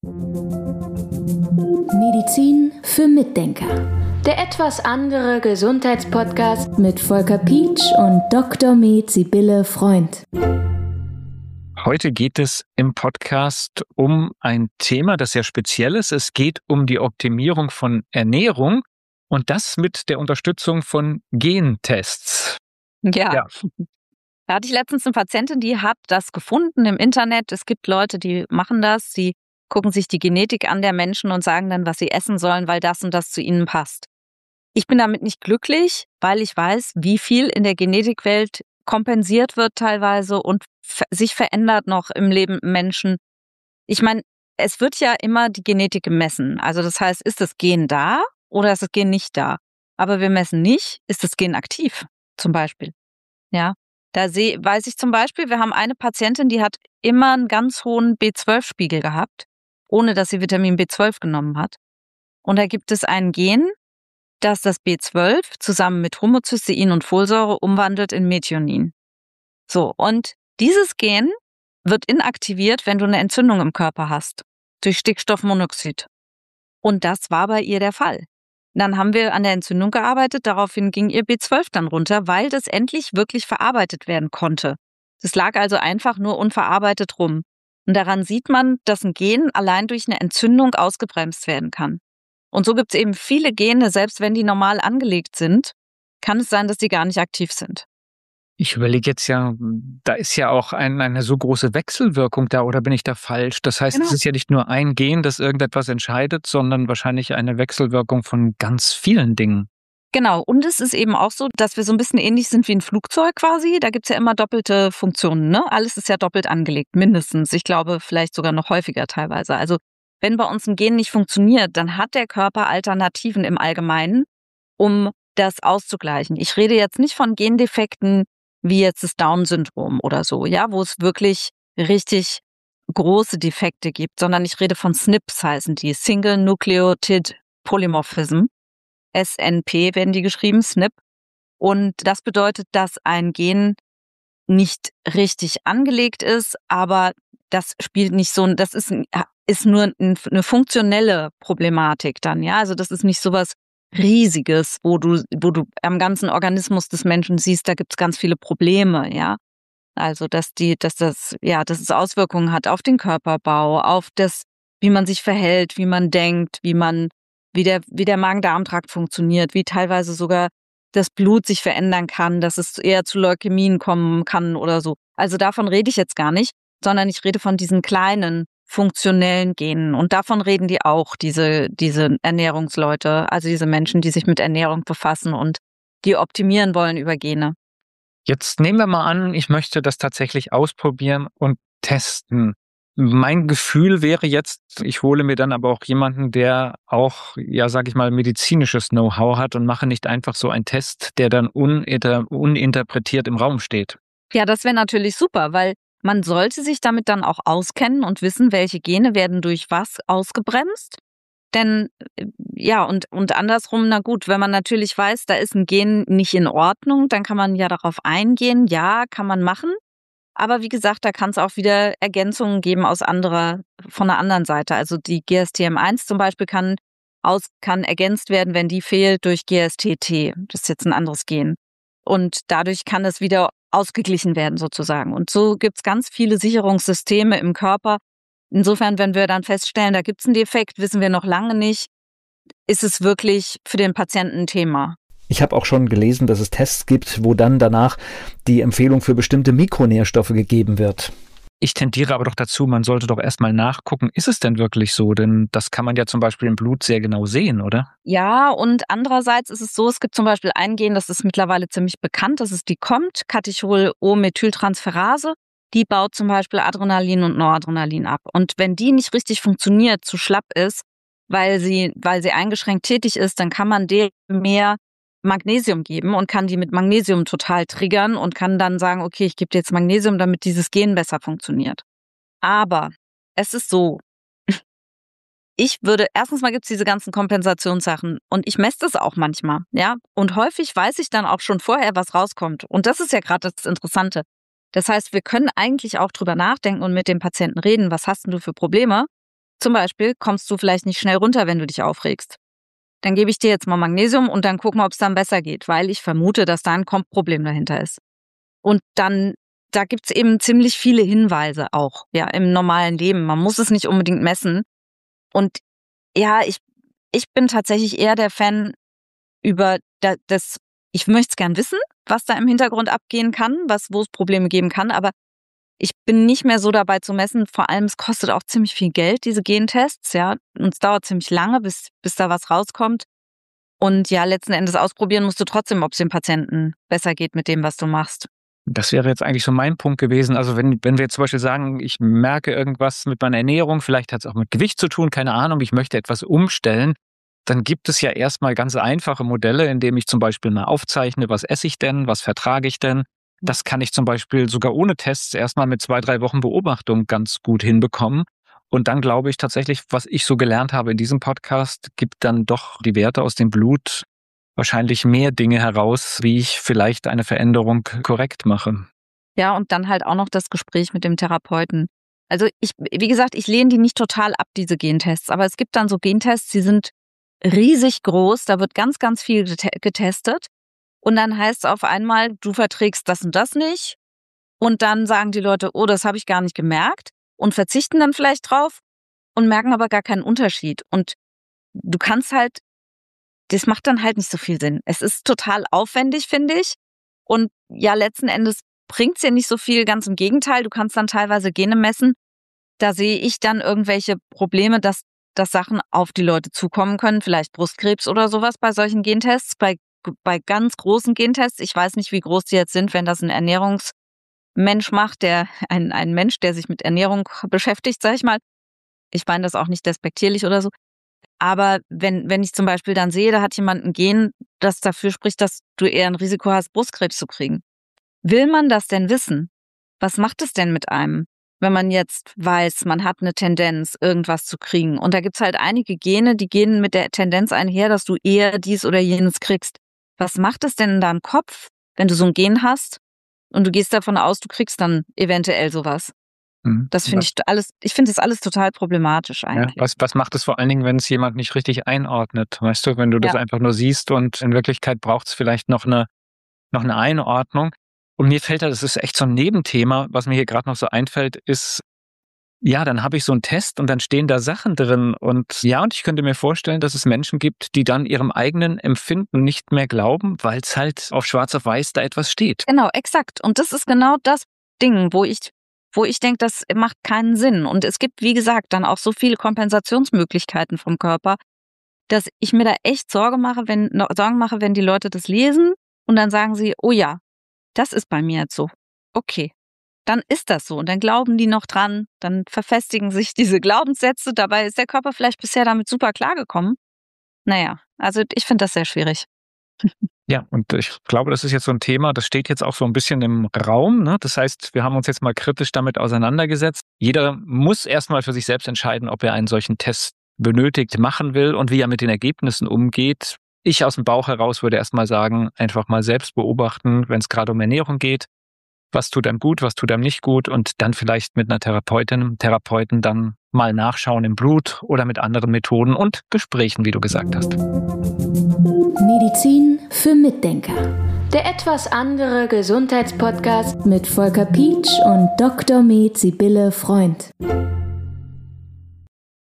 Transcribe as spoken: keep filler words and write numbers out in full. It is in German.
Medizin für Mitdenker. Der etwas andere Gesundheitspodcast mit Volker Pietsch und Doktor Med Sibylle Freund. Heute geht es im Podcast um ein Thema, das sehr speziell ist. Es geht um die Optimierung von Ernährung und das mit der Unterstützung von Gentests. Ja. ja. Da hatte ich letztens eine Patientin, die hat das gefunden im Internet. Es gibt Leute, die machen das. Sie gucken sich die Genetik an der Menschen und sagen dann, was sie essen sollen, weil das und das zu ihnen passt. Ich bin damit nicht glücklich, weil ich weiß, wie viel in der Genetikwelt kompensiert wird teilweise und f- sich verändert noch im Leben Menschen. Ich meine, es wird ja immer die Genetik gemessen. Also das heißt, ist das Gen da oder ist das Gen nicht da? Aber wir messen nicht, ist das Gen aktiv zum Beispiel. Ja, da seh, weiß ich zum Beispiel, wir haben eine Patientin, die hat immer einen ganz hohen B zwölf Spiegel gehabt, ohne dass sie Vitamin B zwölf genommen hat. Und da gibt es ein Gen, das das B zwölf zusammen mit Homocystein und Folsäure umwandelt in Methionin. So, und dieses Gen wird inaktiviert, wenn du eine Entzündung im Körper hast, durch Stickstoffmonoxid. Und das war bei ihr der Fall. Dann haben wir an der Entzündung gearbeitet, daraufhin ging ihr B zwölf dann runter, weil das endlich wirklich verarbeitet werden konnte. Das lag also einfach nur unverarbeitet rum. Und daran sieht man, dass ein Gen allein durch eine Entzündung ausgebremst werden kann. Und so gibt es eben viele Gene, selbst wenn die normal angelegt sind, kann es sein, dass die gar nicht aktiv sind. Ich überlege jetzt ja, da ist ja auch ein, eine so große Wechselwirkung da, oder bin ich da falsch? Das heißt, genau. Es ist ja nicht nur ein Gen, das irgendetwas entscheidet, sondern wahrscheinlich eine Wechselwirkung von ganz vielen Dingen. Genau, und es ist eben auch so, dass wir so ein bisschen ähnlich sind wie ein Flugzeug quasi. Da gibt es ja immer doppelte Funktionen, ne? Alles ist ja doppelt angelegt, mindestens. Ich glaube, vielleicht sogar noch häufiger teilweise. Also wenn bei uns ein Gen nicht funktioniert, dann hat der Körper Alternativen im Allgemeinen, um das auszugleichen. Ich rede jetzt nicht von Gendefekten wie jetzt das Down-Syndrom oder so, ja, wo es wirklich richtig große Defekte gibt, sondern ich rede von S N Ps, heißen die, Single Nucleotide Polymorphism. S N P werden die geschrieben, S N P. Und das bedeutet, dass ein Gen nicht richtig angelegt ist, aber das spielt nicht so, das ist, ist nur eine funktionelle Problematik dann, ja. Also das ist nicht sowas Riesiges, wo du, wo du am ganzen Organismus des Menschen siehst, da gibt's ganz viele Probleme, ja. Also dass die, dass das, ja, dass es Auswirkungen hat auf den Körperbau, auf das, wie man sich verhält, wie man denkt, wie man, wie der, wie der Magen-Darm-Trakt funktioniert, wie teilweise sogar das Blut sich verändern kann, dass es eher zu Leukämien kommen kann oder so. Also davon rede ich jetzt gar nicht, sondern ich rede von diesen kleinen funktionellen Genen. Und davon reden die auch, diese, diese Ernährungsleute, also diese Menschen, die sich mit Ernährung befassen und die optimieren wollen über Gene. Jetzt nehmen wir mal an, ich möchte das tatsächlich ausprobieren und testen. Mein Gefühl wäre jetzt, ich hole mir dann aber auch jemanden, der auch, ja, sag ich mal, medizinisches Know-how hat und mache nicht einfach so einen Test, der dann uninter- uninterpretiert im Raum steht. Ja, das wäre natürlich super, weil man sollte sich damit dann auch auskennen und wissen, welche Gene werden durch was ausgebremst. Denn, ja, und, und andersrum, na gut, wenn man natürlich weiß, da ist ein Gen nicht in Ordnung, dann kann man ja darauf eingehen, ja, kann man machen. Aber wie gesagt, da kann es auch wieder Ergänzungen geben aus anderer, von der anderen Seite. Also die G S T M eins zum Beispiel kann, aus, kann ergänzt werden, wenn die fehlt, durch G S T T. Das ist jetzt ein anderes Gen. Und dadurch kann es wieder ausgeglichen werden sozusagen. Und so gibt es ganz viele Sicherungssysteme im Körper. Insofern, wenn wir dann feststellen, da gibt es einen Defekt, wissen wir noch lange nicht, ist es wirklich für den Patienten ein Thema. Ich habe auch schon gelesen, dass es Tests gibt, wo dann danach die Empfehlung für bestimmte Mikronährstoffe gegeben wird. Ich tendiere aber doch dazu, man sollte doch erstmal nachgucken, ist es denn wirklich so? Denn das kann man ja zum Beispiel im Blut sehr genau sehen, oder? Ja, und andererseits ist es so, es gibt zum Beispiel ein Gen, das ist mittlerweile ziemlich bekannt, das ist die C O M T, Catechol-O-Methyltransferase. Die baut zum Beispiel Adrenalin und Noradrenalin ab. Und wenn die nicht richtig funktioniert, zu schlapp ist, weil sie, weil sie eingeschränkt tätig ist, dann kann man der mehr Magnesium geben und kann die mit Magnesium total triggern und kann dann sagen, okay, ich gebe dir jetzt Magnesium, damit dieses Gen besser funktioniert. Aber es ist so, ich würde, erstens mal gibt es diese ganzen Kompensationssachen und ich messe das auch manchmal, ja. Und häufig weiß ich dann auch schon vorher, was rauskommt. Und das ist ja gerade das Interessante. Das heißt, wir können eigentlich auch drüber nachdenken und mit dem Patienten reden, was hast denn du für Probleme? Zum Beispiel kommst du vielleicht nicht schnell runter, wenn du dich aufregst. Dann gebe ich dir jetzt mal Magnesium und dann gucken wir, ob es dann besser geht, weil ich vermute, dass da ein Kompproblem dahinter ist. Und dann, da gibt's eben ziemlich viele Hinweise auch, ja, im normalen Leben. Man muss es nicht unbedingt messen. Und ja, ich, ich bin tatsächlich eher der Fan über das, ich möchte es gern wissen, was da im Hintergrund abgehen kann, was, wo es Probleme geben kann, aber ich bin nicht mehr so dabei zu messen. Vor allem, es kostet auch ziemlich viel Geld, diese Gentests, ja. Und es dauert ziemlich lange, bis, bis da was rauskommt. Und ja, letzten Endes ausprobieren musst du trotzdem, ob es dem Patienten besser geht mit dem, was du machst. Das wäre jetzt eigentlich so mein Punkt gewesen. Also wenn, wenn wir jetzt zum Beispiel sagen, ich merke irgendwas mit meiner Ernährung, vielleicht hat es auch mit Gewicht zu tun, keine Ahnung, ich möchte etwas umstellen, dann gibt es ja erstmal ganz einfache Modelle, indem ich zum Beispiel mal aufzeichne, was esse ich denn, was vertrage ich denn. Das kann ich zum Beispiel sogar ohne Tests erstmal mit zwei, drei Wochen Beobachtung ganz gut hinbekommen. Und dann glaube ich tatsächlich, was ich so gelernt habe in diesem Podcast, gibt dann doch die Werte aus dem Blut wahrscheinlich mehr Dinge heraus, wie ich vielleicht eine Veränderung korrekt mache. Ja, und dann halt auch noch das Gespräch mit dem Therapeuten. Also ich, wie gesagt, ich lehne die nicht total ab, diese Gentests. Aber es gibt dann so Gentests, die sind riesig groß, da wird ganz, ganz viel getestet. Und dann heißt es auf einmal, du verträgst das und das nicht. Und dann sagen die Leute, oh, das habe ich gar nicht gemerkt. Und verzichten dann vielleicht drauf und merken aber gar keinen Unterschied. Und du kannst halt, das macht dann halt nicht so viel Sinn. Es ist total aufwendig, finde ich. Und ja, letzten Endes bringt es ja nicht so viel, ganz im Gegenteil. Du kannst dann teilweise Gene messen. Da sehe ich dann irgendwelche Probleme, dass, dass Sachen auf die Leute zukommen können. Vielleicht Brustkrebs oder sowas bei solchen Gentests, bei bei ganz großen Gentests, ich weiß nicht, wie groß die jetzt sind, wenn das ein Ernährungsmensch macht, der ein, ein Mensch, der sich mit Ernährung beschäftigt, sag ich mal. Ich meine das auch nicht despektierlich oder so. Aber wenn, wenn ich zum Beispiel dann sehe, da hat jemand ein Gen, das dafür spricht, dass du eher ein Risiko hast, Brustkrebs zu kriegen. Will man das denn wissen? Was macht es denn mit einem, wenn man jetzt weiß, man hat eine Tendenz, irgendwas zu kriegen? Und da gibt's halt einige Gene, die gehen mit der Tendenz einher, dass du eher dies oder jenes kriegst. Was macht es denn in deinem Kopf, wenn du so ein Gen hast und du gehst davon aus, du kriegst dann eventuell sowas? Mhm. Das finde ich alles, ich finde das alles total problematisch eigentlich. Ja, was, was macht es vor allen Dingen, wenn es jemand nicht richtig einordnet? Weißt du, wenn du das ja. einfach nur siehst und in Wirklichkeit braucht es vielleicht noch eine, noch eine Einordnung. Und mir fällt da, das ist echt so ein Nebenthema, was mir hier gerade noch so einfällt, ist, ja, dann habe ich so einen Test und dann stehen da Sachen drin und ja, und ich könnte mir vorstellen, dass es Menschen gibt, die dann ihrem eigenen Empfinden nicht mehr glauben, weil es halt auf schwarz auf weiß da etwas steht. Genau, exakt. Und das ist genau das Ding, wo ich, wo ich denke, das macht keinen Sinn. Und es gibt, wie gesagt, dann auch so viele Kompensationsmöglichkeiten vom Körper, dass ich mir da echt Sorge mache, wenn, Sorgen mache, wenn die Leute das lesen und dann sagen sie, oh ja, das ist bei mir jetzt so. Okay. Dann ist das so und dann glauben die noch dran, dann verfestigen sich diese Glaubenssätze, dabei ist der Körper vielleicht bisher damit super klargekommen. Naja, also ich finde das sehr schwierig. Ja, und ich glaube, das ist jetzt so ein Thema, das steht jetzt auch so ein bisschen im Raum, ne? Das heißt, wir haben uns jetzt mal kritisch damit auseinandergesetzt. Jeder muss erstmal für sich selbst entscheiden, ob er einen solchen Test benötigt, machen will und wie er mit den Ergebnissen umgeht. Ich aus dem Bauch heraus würde erstmal sagen, einfach mal selbst beobachten, wenn es gerade um Ernährung geht. Was tut einem gut, was tut einem nicht gut und dann vielleicht mit einer Therapeutin, Therapeuten dann mal nachschauen im Blut oder mit anderen Methoden und Gesprächen, wie du gesagt hast. Medizin für Mitdenker. Der etwas andere Gesundheitspodcast mit Volker Pietsch und Doktor Med Sibylle Freund.